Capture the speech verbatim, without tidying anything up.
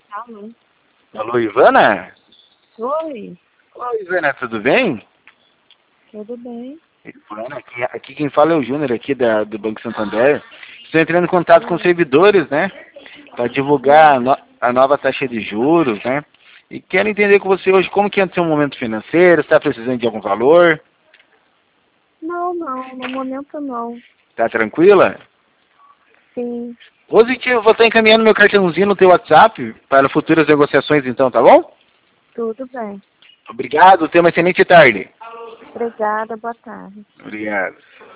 Alô. Alô, Ivana? Oi, Oi, Ivana, tudo bem? tudo bem? Ivana, aqui, aqui quem fala é o Júnior aqui da, do Banco Santander. Estou entrando em contato com os Oi. servidores, né? Para divulgar a, Hum. no- a nova taxa de juros, né? E quero entender com você hoje como que é o seu momento financeiro, está precisando de algum valor? Não, não, no momento não. Tá tranquila? Sim, Positivo, vou estar encaminhando meu cartãozinho no teu WhatsApp para futuras negociações então, tá bom? tudo bem. Obrigado, tenha uma excelente tarde. Obrigada, boa tarde. Obrigado.